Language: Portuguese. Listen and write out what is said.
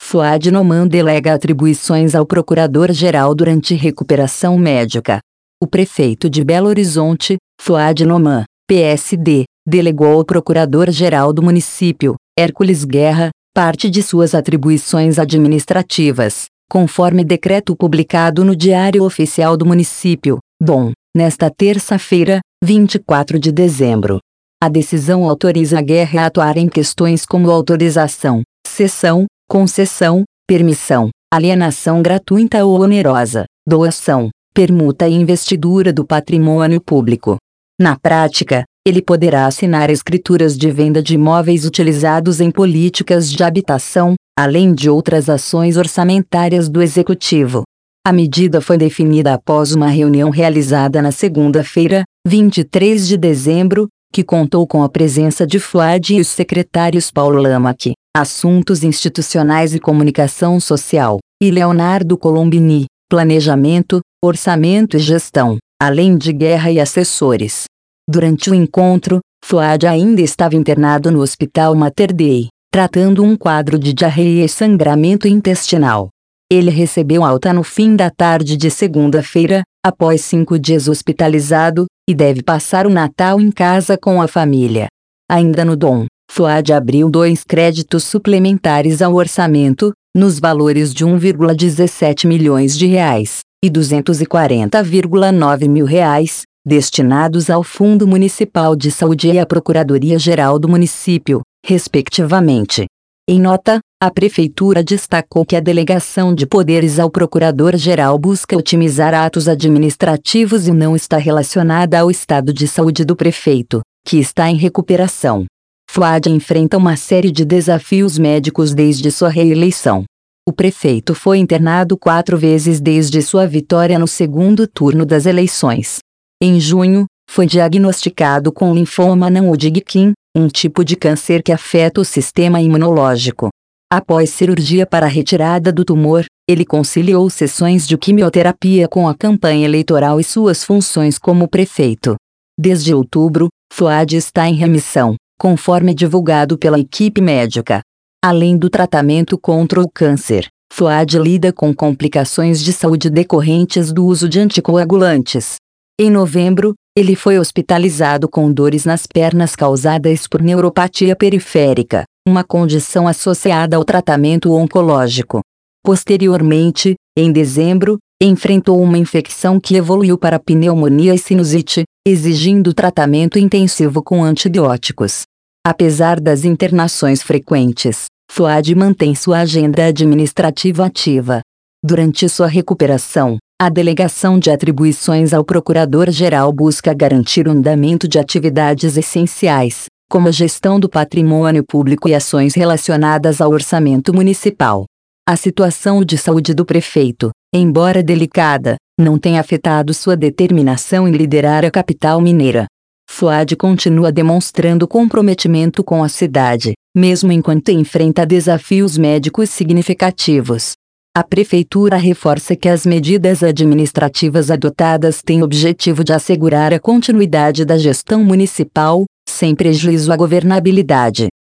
Fuad Noman delega atribuições ao procurador-geral durante recuperação médica. O prefeito de Belo Horizonte, Fuad Noman, PSD, delegou ao procurador-geral do município, Hércules Guerra, parte de suas atribuições administrativas, conforme decreto publicado no Diário Oficial do Município, DOM, nesta terça-feira, 24 de dezembro. A decisão autoriza a Guerra a atuar em questões como autorização, cessão, concessão, permissão, alienação gratuita ou onerosa, doação, permuta e investidura do patrimônio público. Na prática, ele poderá assinar escrituras de venda de imóveis utilizados em políticas de habitação, além de outras ações orçamentárias do Executivo. A medida foi definida após uma reunião realizada na segunda-feira, 23 de dezembro, que contou com a presença de Fuad e os secretários Paulo Lamac, Assuntos Institucionais e Comunicação Social, e Leonardo Colombini, Planejamento, Orçamento e Gestão, além de Guerra e assessores. Durante o encontro, Fuad ainda estava internado no Hospital Mater Dei, tratando um quadro de diarreia e sangramento intestinal. Ele recebeu alta no fim da tarde de segunda-feira, após 5 dias hospitalizado, e deve passar o Natal em casa com a família. Ainda no DOM, Fuad abriu 2 créditos suplementares ao orçamento, nos valores de R$ 1,17 milhões e R$ 240,9 mil, destinados ao Fundo Municipal de Saúde e à Procuradoria-Geral do Município, respectivamente. Em nota, a Prefeitura destacou que a delegação de poderes ao Procurador-Geral busca otimizar atos administrativos e não está relacionada ao estado de saúde do prefeito, que está em recuperação. Fuad enfrenta uma série de desafios médicos desde sua reeleição. O prefeito foi internado 4 vezes desde sua vitória no segundo turno das eleições. Em junho, foi diagnosticado com linfoma não Hodgkin, um tipo de câncer que afeta o sistema imunológico. Após cirurgia para a retirada do tumor, ele conciliou sessões de quimioterapia com a campanha eleitoral e suas funções como prefeito. Desde outubro, Fuad está em remissão, conforme divulgado pela equipe médica. Além do tratamento contra o câncer, Fuad lida com complicações de saúde decorrentes do uso de anticoagulantes. Em novembro, ele foi hospitalizado com dores nas pernas causadas por neuropatia periférica, uma condição associada ao tratamento oncológico. Posteriormente, em dezembro, enfrentou uma infecção que evoluiu para pneumonia e sinusite, exigindo tratamento intensivo com antibióticos. Apesar das internações frequentes, Fuad mantém sua agenda administrativa ativa. Durante sua recuperação, a delegação de atribuições ao Procurador-Geral busca garantir o andamento de atividades essenciais, como a gestão do patrimônio público e ações relacionadas ao orçamento municipal. A situação de saúde do prefeito, embora delicada, não tem afetado sua determinação em liderar a capital mineira. Fuad continua demonstrando comprometimento com a cidade, mesmo enquanto enfrenta desafios médicos significativos. A prefeitura reforça que as medidas administrativas adotadas têm o objetivo de assegurar a continuidade da gestão municipal, sem prejuízo à governabilidade.